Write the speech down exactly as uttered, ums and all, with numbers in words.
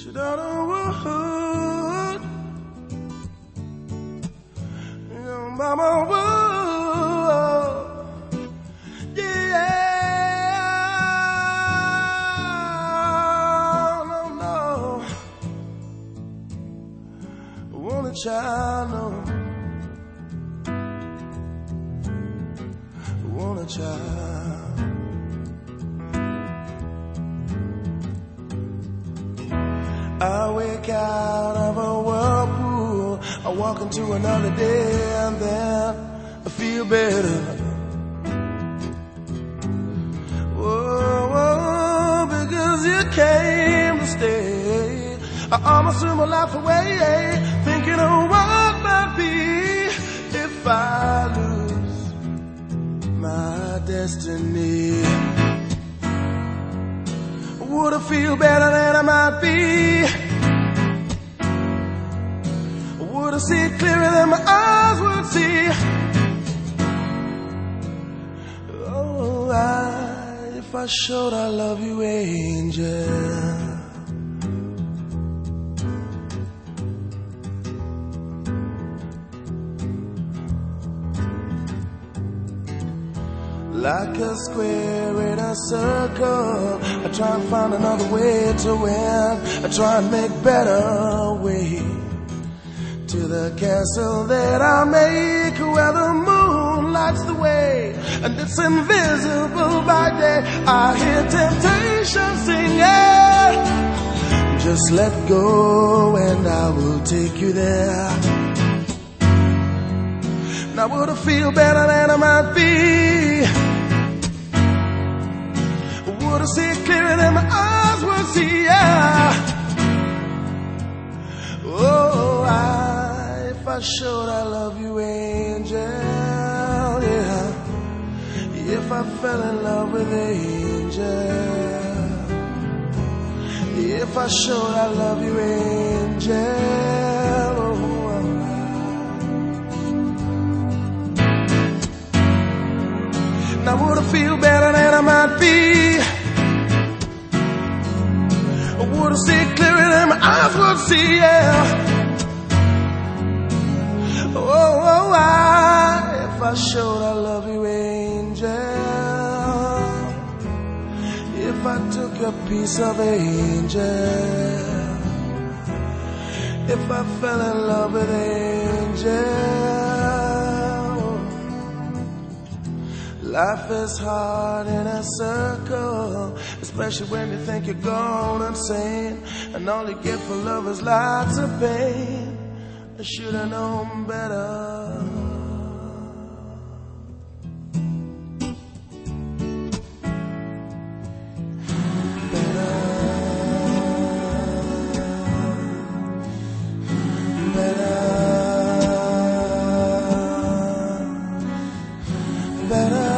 Should I know what? You know, mama, what? Yeah, no, no. I want a child, no. I want a child. I wake out of a whirlpool, I walk into another day, and then I feel better. Whoa, whoa, because you came to stay. I almost threw my life away, thinking of what might be if I lose my destiny. Would I feel better than I might be? Would I see clearer than my eyes would see? Oh, I, if I showed I love you, angel. Like a square in a circle, I try and find another way to win. I try and make better way to the castle that I make, where the moon lights the way and it's invisible by day. I hear temptation singing, just let go and I will take you there. Now would I feel better than I might be? Would I see clearer than my eyes would see? Yeah. Oh, I, if I showed I love you, angel. Yeah. If I fell in love with angel. If I showed I love you, angel. Oh, now would I feel better than I might be? Would I see clearer than my eyes would see? Yeah. Oh, oh, I, if I showed I love you, angel. If I took a piece of angel. If I fell in love with angel. Life is hard in a circle, especially when you think you're gone insane, and all you get for love is lots of pain. I should have known better. Better. Better. Better.